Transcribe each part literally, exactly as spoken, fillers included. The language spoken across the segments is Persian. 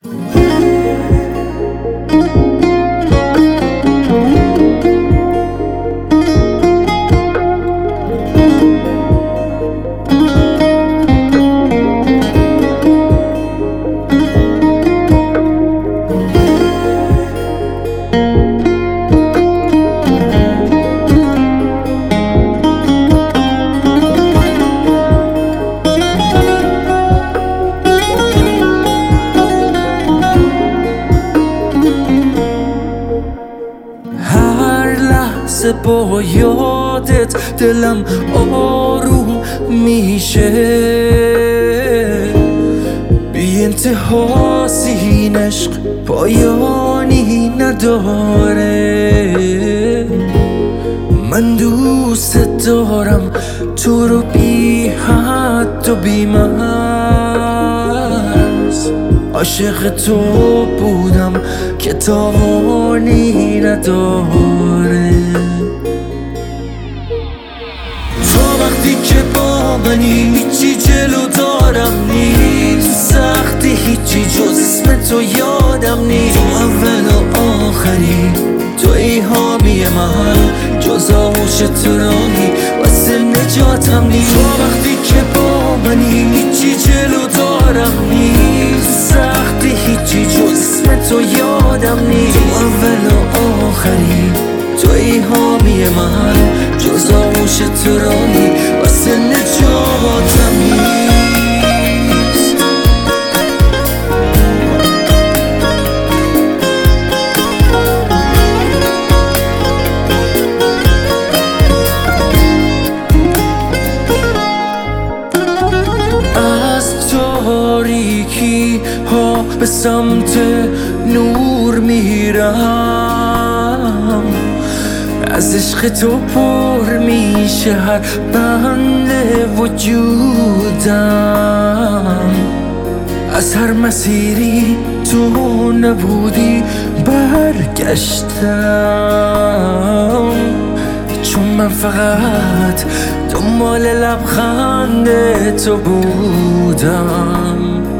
با یادت دلم آروم میشه، بی انتها این عشق پایانی نداره. من دوست دارم تو رو بی حد و بی مرز، عاشق تو بودم که تاوانی نداره. وقتی که با منی هیچی جلو دارم نیست، سختی هیچی جز اسم تو یادم نیست. تو اول و آخری، توی حامی من، جز آغوش تو راهی واسه نجاتم نیست. تو وقتی که با منی هیچی جلو دارم نیست، سختی هیچی جز اسم تو یادم نیست. تو اول و آخری، توی حامی من، جز آغوش تو راهی واسه نجاتم نیست. از تاریکی ها به سمت نور میرم، از عشق تو پر میشه هر بند وجودم. از هر مسیری تو نبودی برگشتم، چون من فقط دنبال لبخند تو بودم.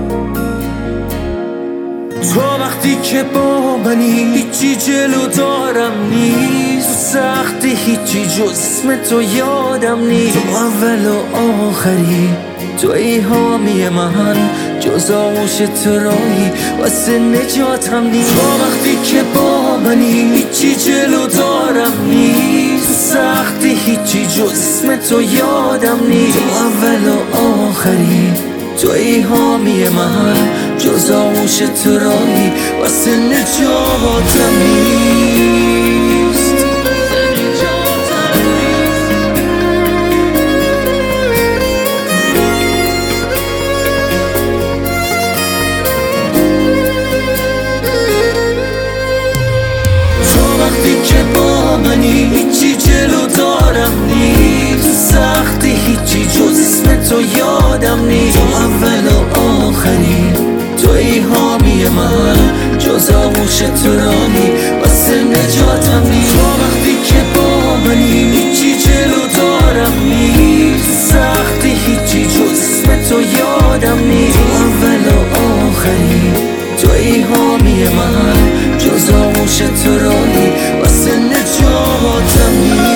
تو وقتی که با منی هیچی جلو دارم نیست، سختی هیچی جز اسم تو یادم نیست. تو اول و آخری، توی حامی من، جز آغوش تو راهی واسه نجاتم نیست. تو وقتی که با منی هیچی جلو دارم نیست، سختی هیچی جز اسم تو یادم نیست. تو اول و آخری، توی حامی من، جز آغوش تو راهی واسه نجاتم نیست. تو وقتی که با منی هیچی جلو دارم نیست، سختی هیچی جز اسم تو یادم نیست. تو اول و آخری، توی حامی من، جز آغوش تو راهی واسه نجاتم نیست. تو وقتی که با منی هیچی جلو دارم نیست، سختی هیچی جز اسم تو یادم نیست. تو اول و آخری، توی حامی من، جز آغوش تو راهی واسه نجاتم نیست.